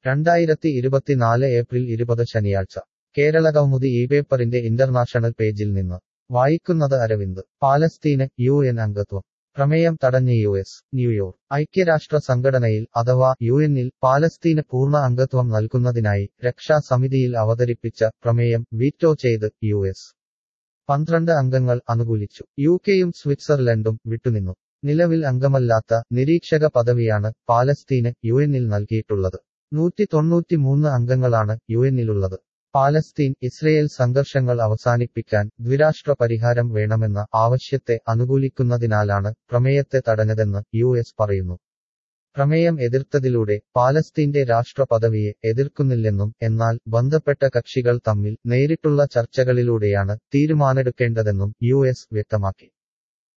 2024 April 20 ശനിയാഴ്ച Keralakaumudi ഇപേപ്പറിന്റെ international പേജിൽ നിന്ന് വായിക്കുന്നത് അരവിന്ദ്. പാലസ്തീന് UN അംഗത്വം. പ്രമേയം തടഞ്ഞ് US. ന്യൂയോർക്ക്. ഐക്യരാഷ്ട്ര സംഘടനയിൽ അഥവാ യുഎന്നിൽ പാലസ്തീന് പൂർണ്ണ അംഗത്വം നൽകുന്നതിനായി രക്ഷാ സമിതിയിൽ അവതരിപ്പിച്ച പ്രമേയം വീറ്റോ ചെയ്ത് US. 12 അംഗങ്ങൾ അനുകൂലിച്ചു. യുകെയും സ്വിറ്റ്സർലൻഡും വിട്ടുനിന്നു. നിലവിൽ അംഗമല്ലാത്ത നിരീക്ഷക പദവിയാണ് പാലസ്തീന് യുഎന്നിൽ നൽകിയിട്ടുള്ളത്. 193 അംഗങ്ങളാണ് യുഎന്നിലുള്ളത്. പാലസ്തീൻ ഇസ്രയേൽ സംഘർഷങ്ങൾ അവസാനിപ്പിക്കാൻ ദ്വിരാഷ്ട്ര പരിഹാരം വേണമെന്ന ആവശ്യത്തെ അനുകൂലിക്കുന്നതിനാലാണ് പ്രമേയത്തെ തടഞ്ഞതെന്ന് US പറയുന്നു. പ്രമേയം എതിർത്തതിലൂടെ പാലസ്തീന്റെ രാഷ്ട്ര പദവിയെ എതിർക്കുന്നില്ലെന്നും എന്നാൽ ബന്ധപ്പെട്ട കക്ഷികൾ തമ്മിൽ നേരിട്ടുള്ള ചർച്ചകളിലൂടെയാണ് തീരുമാനെടുക്കേണ്ടതെന്നും US വ്യക്തമാക്കി.